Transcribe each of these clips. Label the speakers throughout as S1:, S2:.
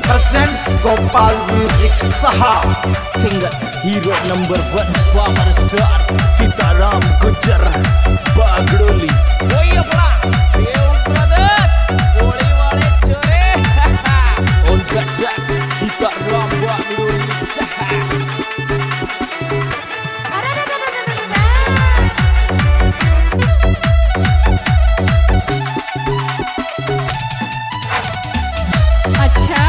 S1: presents Gopal Music Saha.
S2: Singer hero number 1 power star Sitaram Gujar Bagdoli. Oi apna Dev Brothers Goli wale chore. On the track Sitaram Bagdoli Saha.
S3: अच्छा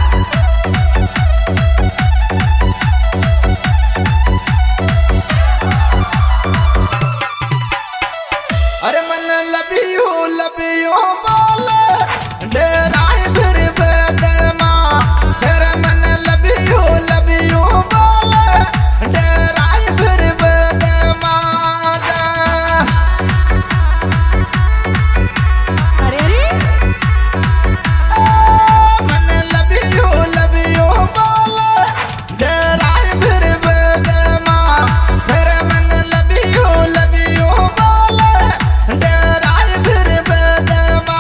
S1: अरे मन लबी हो बोले डेराए फिर बेदमा फिर मन लबी हो बोले डेराए फिर बेदमा
S3: अरे अरे
S1: मन लबी हो बोले डेराए फिर बेदमा फिर मन लबी हो बोले डेराए फिर बेदमा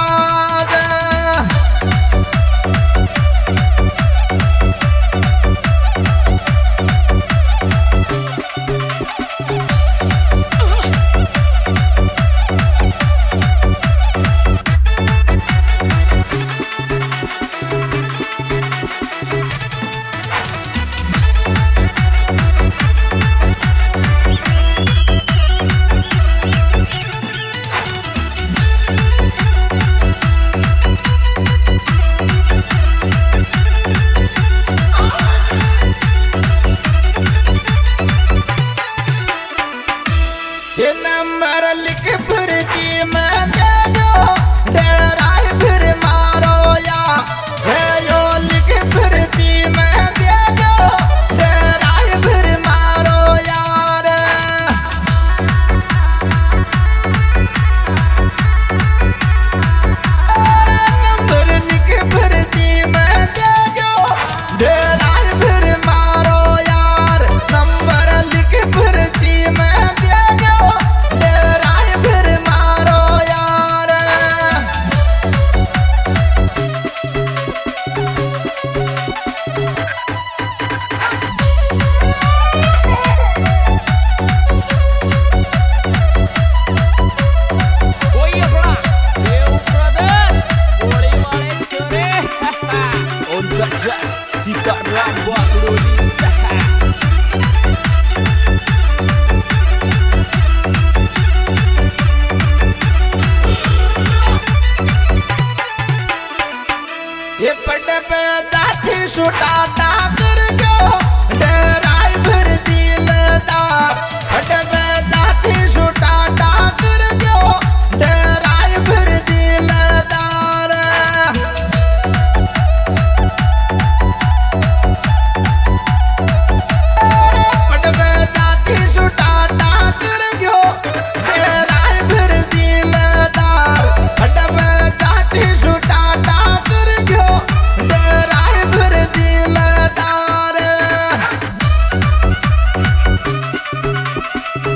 S1: ये नंबर लिख फिर जी मैं दे दो डेराए फिर मारो या है यो लिख फिर जी मैं दे दो डेराए फिर मारो यार नंबर लिख फिर जी मैं दे दो डेराए फिर मारो यार नंबर लिख फिर जी मैं दे दो डेराए फिर मारो यार
S2: Oi apna Dev Brothers Goli wale chore. On the track Sitaram Bagdoli Saha.
S1: ये पट पे जाती छुटा डाकर जो डेराए फिर दिलदार पट पे जाती छुटा डाकर जो डेराए फिर दिलदार पट पे जाती छुटा डाकर जो डेराए फिर दिलदार पट पे जाती छुटा डाकर जो डेराए फिर दिलदार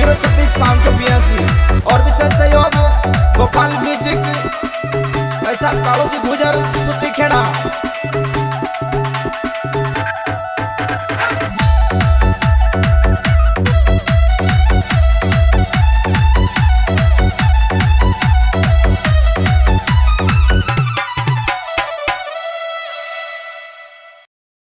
S1: 026 582। और विशेष सहयोग गोपाल म्यूजिक ऐसा काड़ो की भूजा